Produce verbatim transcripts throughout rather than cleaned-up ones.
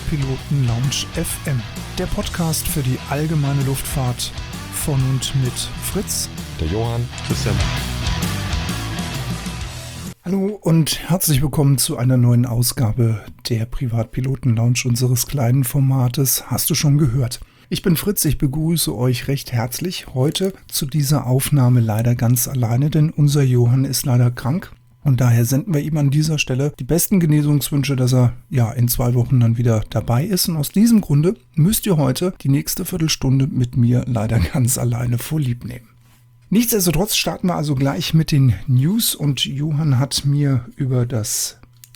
Privatpiloten Lounge F M, der Podcast für die allgemeine Luftfahrt von und mit Fritz, der Johann, Christian. Hallo und herzlich willkommen zu einer neuen Ausgabe der Privatpiloten Lounge, unseres kleinen Formates. Hast du schon gehört? Ich bin Fritz, ich begrüße euch recht herzlich heute zu dieser Aufnahme leider ganz alleine, denn unser Johann ist leider krank. Und daher senden wir ihm an dieser Stelle die besten Genesungswünsche, dass er ja in zwei Wochen dann wieder dabei ist. Und aus diesem Grunde müsst ihr heute die nächste Viertelstunde mit mir leider ganz alleine vorlieb nehmen. Nichtsdestotrotz starten wir also gleich mit den News und Johann hat mir über das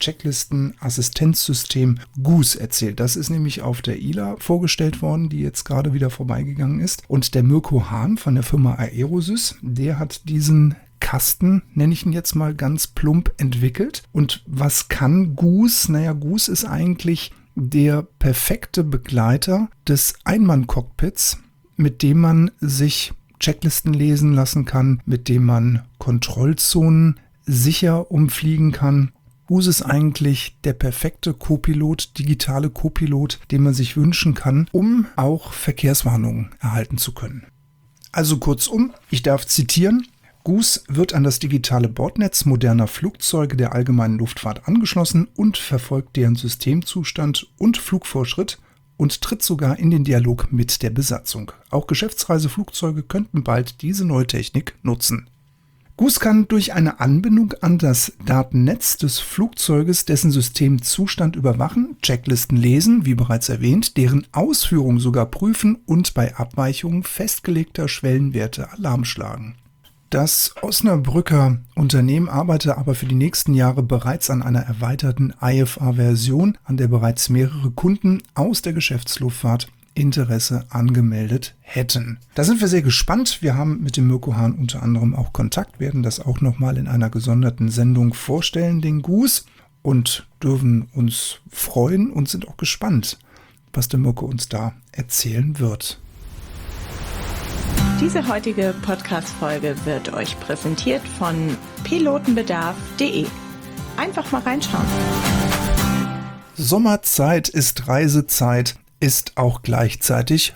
Checklisten-Assistenzsystem Goose erzählt. Das ist nämlich auf der I L A vorgestellt worden, die jetzt gerade wieder vorbeigegangen ist. Und der Mirko Hahn von der Firma Aerosys, der hat diesen Kasten, nenne ich ihn jetzt mal ganz plump, entwickelt. Und was kann Goose? Naja, Goose ist eigentlich der perfekte Begleiter des Einmann-Cockpits, mit dem man sich Checklisten lesen lassen kann, mit dem man Kontrollzonen sicher umfliegen kann. Goose ist eigentlich der perfekte Co-Pilot, digitale Co-Pilot, den man sich wünschen kann, um auch Verkehrswarnungen erhalten zu können. Also kurzum, ich darf zitieren: Goose wird an das digitale Bordnetz moderner Flugzeuge der allgemeinen Luftfahrt angeschlossen und verfolgt deren Systemzustand und Flugfortschritt und tritt sogar in den Dialog mit der Besatzung. Auch Geschäftsreiseflugzeuge könnten bald diese neue Technik nutzen. Goose kann durch eine Anbindung an das Datennetz des Flugzeuges dessen Systemzustand überwachen, Checklisten lesen, wie bereits erwähnt, deren Ausführung sogar prüfen und bei Abweichungen festgelegter Schwellenwerte Alarm schlagen. Das Osnabrücker Unternehmen arbeitet aber für die nächsten Jahre bereits an einer erweiterten I F A-Version, an der bereits mehrere Kunden aus der Geschäftsluftfahrt Interesse angemeldet hätten. Da sind wir sehr gespannt. Wir haben mit dem Mirko Hahn unter anderem auch Kontakt, werden das auch nochmal in einer gesonderten Sendung vorstellen, den Goose, und dürfen uns freuen und sind auch gespannt, was der Mirko uns da erzählen wird. Diese heutige Podcast-Folge wird euch präsentiert von pilotenbedarf punkt de. Einfach mal reinschauen. Sommerzeit ist Reisezeit, ist auch gleichzeitig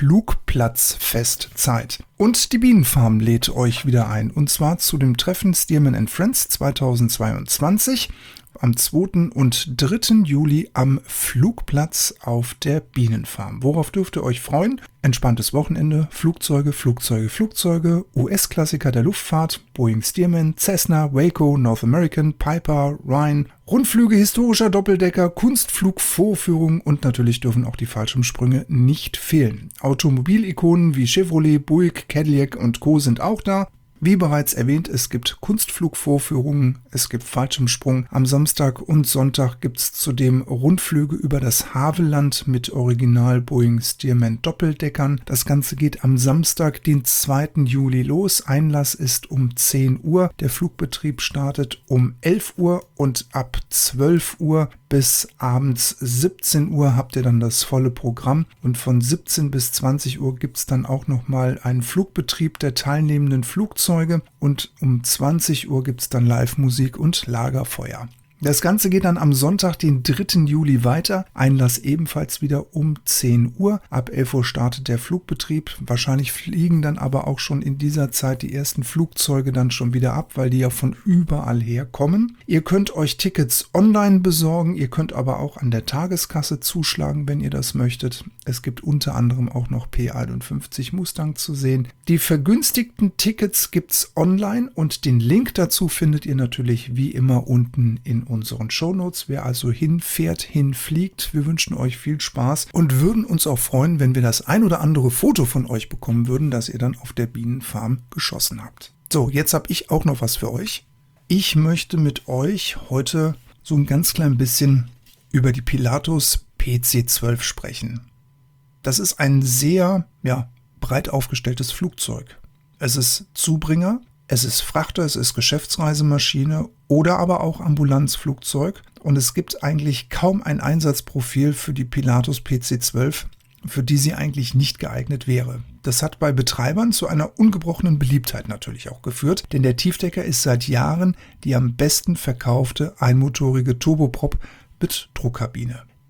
Flugplatzfestzeit. Und die Bienenfarm lädt euch wieder ein, und zwar zu dem Treffen Stearman and Friends zweitausendzweiundzwanzig am zweiten und dritten Juli am Flugplatz auf der Bienenfarm. Worauf dürft ihr euch freuen? Entspanntes Wochenende, Flugzeuge, Flugzeuge, Flugzeuge, U S-Klassiker der Luftfahrt, Boeing Stearman, Cessna, Waco, North American, Piper, Ryan, Rundflüge historischer Doppeldecker, Kunstflugvorführungen und natürlich dürfen auch die Fallschirmsprünge nicht fehlen. Automobilikonen wie Chevrolet, Buick, Cadillac und Co. sind auch da. Wie bereits erwähnt, es gibt Kunstflugvorführungen, es gibt Fallschirmsprung. Am Samstag und Sonntag gibt es zudem Rundflüge über das Havelland mit Original Boeing Stearman Doppeldeckern. Das Ganze geht am Samstag, den zweiten Juli los. Einlass ist um zehn Uhr. Der Flugbetrieb startet um elf Uhr und ab zwölf Uhr bis abends siebzehn Uhr habt ihr dann das volle Programm. Und von siebzehn bis zwanzig Uhr gibt es dann auch nochmal einen Flugbetrieb der teilnehmenden Flugzeuge. Und um zwanzig Uhr gibt es dann Live-Musik und Lagerfeuer. Das Ganze geht dann am Sonntag, den dritten Juli weiter. Einlass ebenfalls wieder um zehn Uhr. Ab elf Uhr startet der Flugbetrieb. Wahrscheinlich fliegen dann aber auch schon in dieser Zeit die ersten Flugzeuge dann schon wieder ab, weil die ja von überall her kommen. Ihr könnt euch Tickets online besorgen. Ihr könnt aber auch an der Tageskasse zuschlagen, wenn ihr das möchtet. Es gibt unter anderem auch noch P einundfünfzig Mustang zu sehen. Die vergünstigten Tickets gibt's online und den Link dazu findet ihr natürlich wie immer unten in unseren Shownotes. Wer also hinfährt, hinfliegt, wir wünschen euch viel Spaß und würden uns auch freuen, wenn wir das ein oder andere Foto von euch bekommen würden, das ihr dann auf der Bienenfarm geschossen habt. So, jetzt habe ich auch noch was für euch. Ich möchte mit euch heute so ein ganz klein bisschen über die Pilatus P C zwölf sprechen. Das ist ein sehr, ja, breit aufgestelltes Flugzeug. Es ist Zubringer, es ist Frachter, es ist Geschäftsreisemaschine oder aber auch Ambulanzflugzeug. Und es gibt eigentlich kaum ein Einsatzprofil für die Pilatus P C zwölf, für die sie eigentlich nicht geeignet wäre. Das hat bei Betreibern zu einer ungebrochenen Beliebtheit natürlich auch geführt, denn der Tiefdecker ist seit Jahren die am besten verkaufte einmotorige Turboprop mit Druckkabine.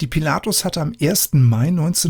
Die Pilatus hatte am ersten Mai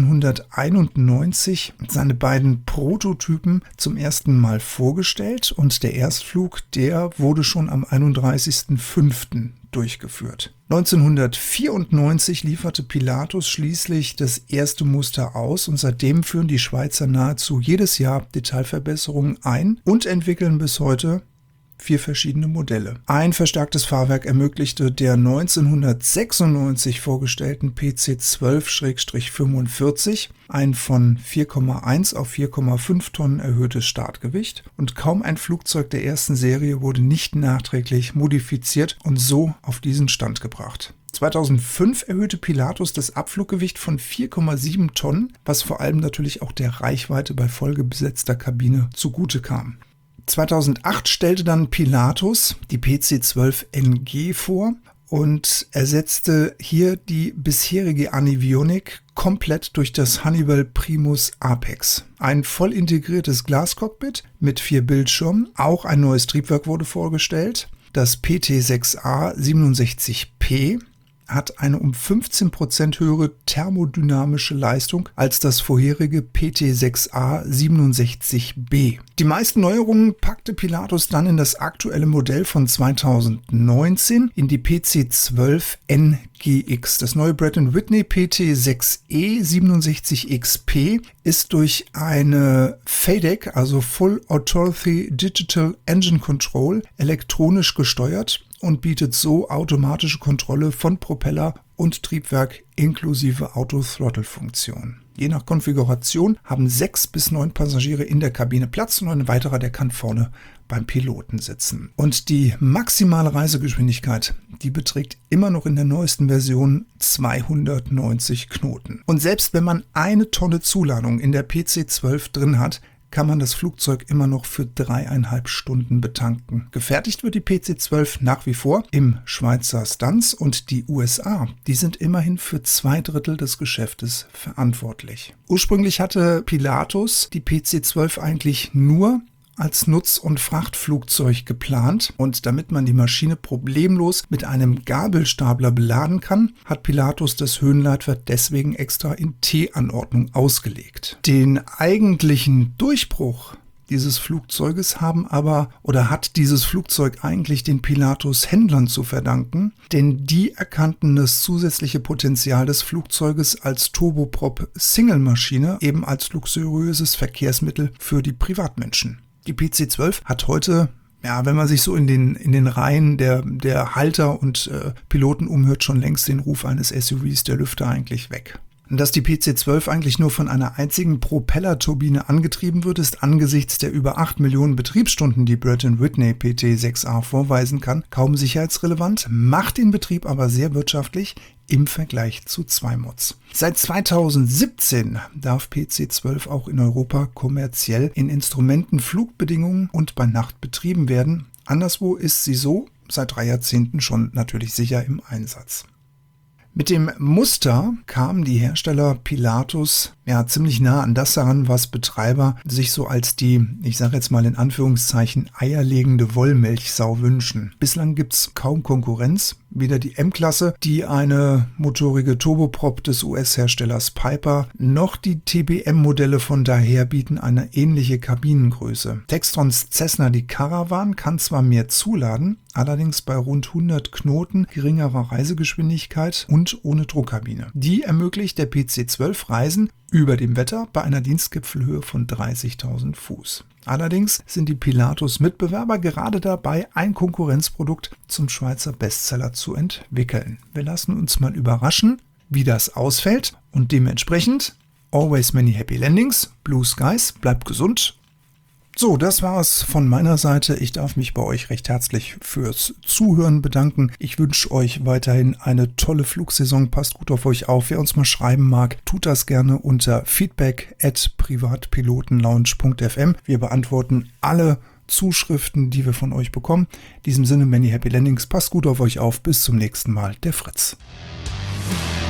neunzehnhunderteinundneunzig seine beiden Prototypen zum ersten Mal vorgestellt und der Erstflug, der wurde schon am einunddreißigsten fünften durchgeführt. neunzehnhundertvierundneunzig lieferte Pilatus schließlich das erste Muster aus und seitdem führen die Schweizer nahezu jedes Jahr Detailverbesserungen ein und entwickeln bis heute vier verschiedene Modelle. Ein verstärktes Fahrwerk ermöglichte der neunzehnhundertsechsundneunzig vorgestellten P C zwölf fünfundvierzig, ein von vier Komma eins auf vier Komma fünf Tonnen erhöhtes Startgewicht und kaum ein Flugzeug der ersten Serie wurde nicht nachträglich modifiziert und so auf diesen Stand gebracht. zweitausendfünf erhöhte Pilatus das Abfluggewicht von vier Komma sieben Tonnen, was vor allem natürlich auch der Reichweite bei vollbesetzter Kabine zugute kam. zweitausendacht stellte dann Pilatus die P C zwölf N G vor und ersetzte hier die bisherige Avionics komplett durch das Honeywell Primus Apex. Ein voll integriertes Glascockpit mit vier Bildschirmen, auch ein neues Triebwerk wurde vorgestellt. Das P T sechs A siebenundsechzig P hat eine um fünfzehn Prozent höhere thermodynamische Leistung als das vorherige P T sechs A siebenundsechzig B. Die meisten Neuerungen packte Pilatus dann in das aktuelle Modell von zweitausendneunzehn, in die P C zwölf N G X. Das neue Pratt and Whitney P T sechs E siebenundsechzig X P ist durch eine F A D E C, also Full Authority Digital Engine Control, elektronisch gesteuert und bietet so automatische Kontrolle von Propeller und Triebwerk inklusive Auto-Throttle-Funktion. Je nach Konfiguration haben sechs bis neun Passagiere in der Kabine Platz und ein weiterer, der kann vorne beim Piloten sitzen. Und die maximale Reisegeschwindigkeit, die beträgt immer noch in der neuesten Version zweihundertneunzig Knoten. Und selbst wenn man eine Tonne Zuladung in der P C zwölf drin hat, kann man das Flugzeug immer noch für dreieinhalb Stunden betanken. Gefertigt wird die P C zwölf nach wie vor im Schweizer Stanz und die U S A, die sind immerhin für zwei Drittel des Geschäftes verantwortlich. Ursprünglich hatte Pilatus die P C zwölf eigentlich nur als Nutz- und Frachtflugzeug geplant und damit man die Maschine problemlos mit einem Gabelstapler beladen kann, hat Pilatus das Höhenleitwerk deswegen extra in T-Anordnung ausgelegt. Den eigentlichen Durchbruch dieses Flugzeuges haben aber oder hat dieses Flugzeug eigentlich den Pilatus-Händlern zu verdanken, denn die erkannten das zusätzliche Potenzial des Flugzeuges als Turboprop-Single-Maschine eben als luxuriöses Verkehrsmittel für die Privatmenschen. Die P C zwölf hat heute, ja, wenn man sich so in den, in den Reihen der, der Halter und äh, Piloten umhört, schon längst den Ruf eines S U Vs, der Lüfter eigentlich weg. Dass die P C zwölf eigentlich nur von einer einzigen Propellerturbine angetrieben wird, ist angesichts der über acht Millionen Betriebsstunden, die Pratt and Whitney P T sechs A vorweisen kann, kaum sicherheitsrelevant, macht den Betrieb aber sehr wirtschaftlich im Vergleich zu zwei Mods. Seit zweitausendsiebzehn darf P C zwölf auch in Europa kommerziell in Instrumentenflugbedingungen und bei Nacht betrieben werden. Anderswo ist sie so seit drei Jahrzehnten schon natürlich sicher im Einsatz. Mit dem Muster kamen die Hersteller Pilatus ja ziemlich nah an das heran, was Betreiber sich so als die, ich sage jetzt mal in Anführungszeichen, eierlegende Wollmilchsau wünschen. Bislang gibt's kaum Konkurrenz. Weder die M-Klasse, die eine motorige Turboprop des U S-Herstellers Piper, noch die T B M-Modelle von daher bieten eine ähnliche Kabinengröße. Textrons Cessna, die Caravan, kann zwar mehr zuladen, allerdings bei rund hundert Knoten, geringerer Reisegeschwindigkeit und ohne Druckkabine. Die ermöglicht der P C zwölf Reisen über dem Wetter bei einer Dienstgipfelhöhe von dreißigtausend Fuß. Allerdings sind die Pilatus-Mitbewerber gerade dabei, ein Konkurrenzprodukt zum Schweizer Bestseller zu entwickeln. Wir lassen uns mal überraschen, wie das ausfällt und dementsprechend always many happy landings, blue skies, bleibt gesund. So, das war es von meiner Seite. Ich darf mich bei euch recht herzlich fürs Zuhören bedanken. Ich wünsche euch weiterhin eine tolle Flugsaison. Passt gut auf euch auf. Wer uns mal schreiben mag, tut das gerne unter feedback at privatpilotenlounge punkt f m. Wir beantworten alle Zuschriften, die wir von euch bekommen. In diesem Sinne, many happy landings. Passt gut auf euch auf. Bis zum nächsten Mal. Der Fritz.